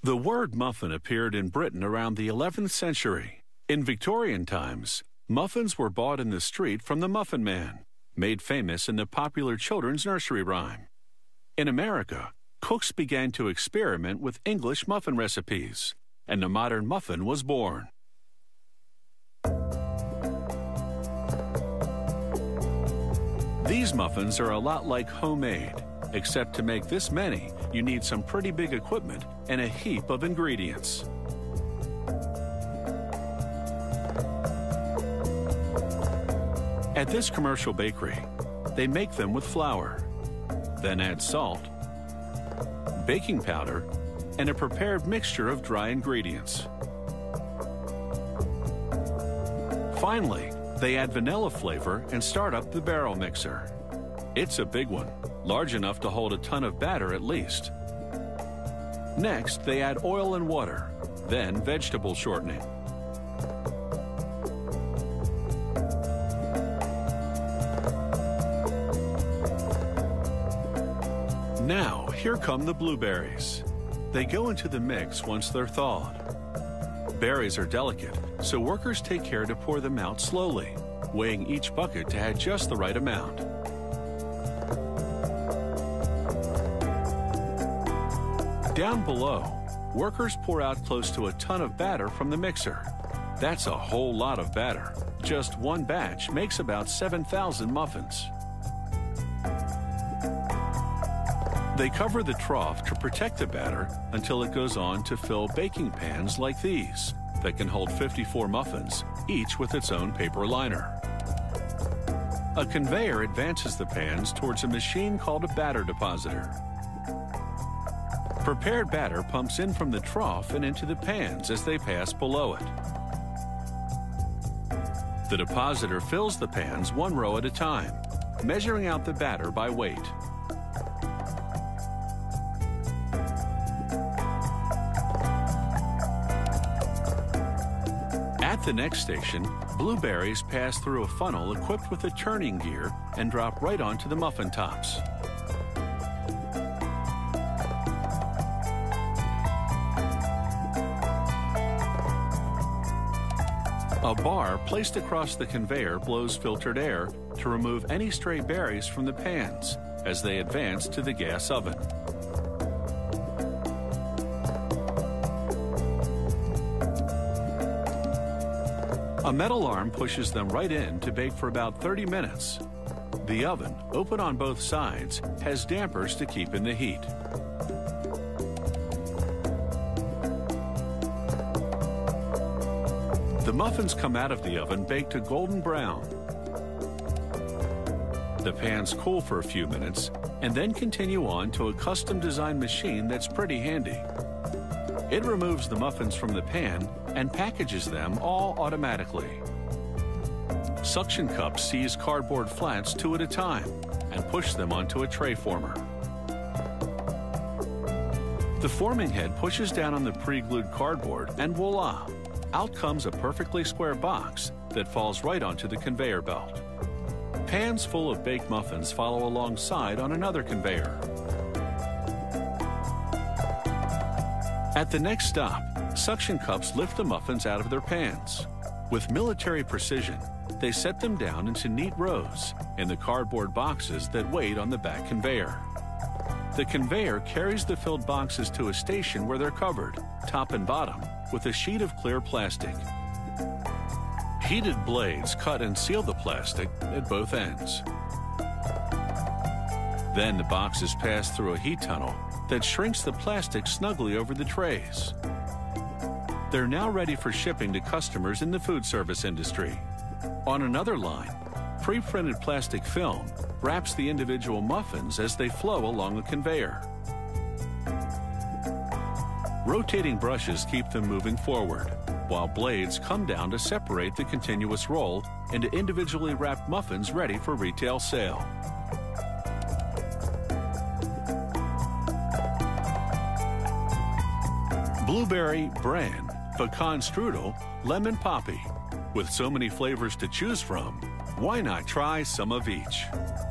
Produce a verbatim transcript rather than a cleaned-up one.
The word muffin appeared in Britain around the eleventh century. In Victorian times, muffins were bought in the street from the Muffin Man, made famous in the popular children's nursery rhyme. In America, cooks began to experiment with English muffin recipes, and the modern muffin was born. These muffins are a lot like homemade, except to make this many, you need some pretty big equipment and a heap of ingredients. At this commercial bakery, they make them with flour, then add salt, baking powder, and a prepared mixture of dry ingredients. Finally, they add vanilla flavor and start up the barrel mixer. It's a big one, large enough to hold a ton of batter at least. Next, they add oil and water, then vegetable shortening. Now, here come the blueberries. They go into the mix once they're thawed. Berries are delicate, so workers take care to pour them out slowly, weighing each bucket to add just the right amount. Down below, workers pour out close to a ton of batter from the mixer. That's a whole lot of batter. Just one batch makes about seven thousand muffins. They cover the trough to protect the batter until it goes on to fill baking pans like these that can hold fifty-four muffins, each with its own paper liner. A conveyor advances the pans towards a machine called a batter depositor. Prepared batter pumps in from the trough and into the pans as they pass below it. The depositor fills the pans one row at a time, measuring out the batter by weight. At the next station, blueberries pass through a funnel equipped with a turning gear and drop right onto the muffin tops. A bar placed across the conveyor blows filtered air to remove any stray berries from the pans as they advance to the gas oven. A metal arm pushes them right in to bake for about thirty minutes. The oven, open on both sides, has dampers to keep in the heat. The muffins come out of the oven baked to golden brown. The pans cool for a few minutes and then continue on to a custom-designed machine that's pretty handy. It removes the muffins from the pan and packages them all automatically. Suction cups seize cardboard flats two at a time and push them onto a tray former. The forming head pushes down on the pre-glued cardboard and voila! Out comes a perfectly square box that falls right onto the conveyor belt. Pans full of baked muffins follow alongside on another conveyor. At the next stop, suction cups lift the muffins out of their pans. With military precision, they set them down into neat rows in the cardboard boxes that wait on the back conveyor. The conveyor carries the filled boxes to a station where they're covered, top and bottom, with a sheet of clear plastic. Heated blades cut and seal the plastic at both ends. Then the boxes pass through a heat tunnel that shrinks the plastic snugly over the trays. They're now ready for shipping to customers in the food service industry. On another line, pre-printed plastic film wraps the individual muffins as they flow along the conveyor. Rotating brushes keep them moving forward, while blades come down to separate the continuous roll into individually wrapped muffins ready for retail sale. Blueberry, bran, pecan strudel, lemon poppy. With so many flavors to choose from, why not try some of each?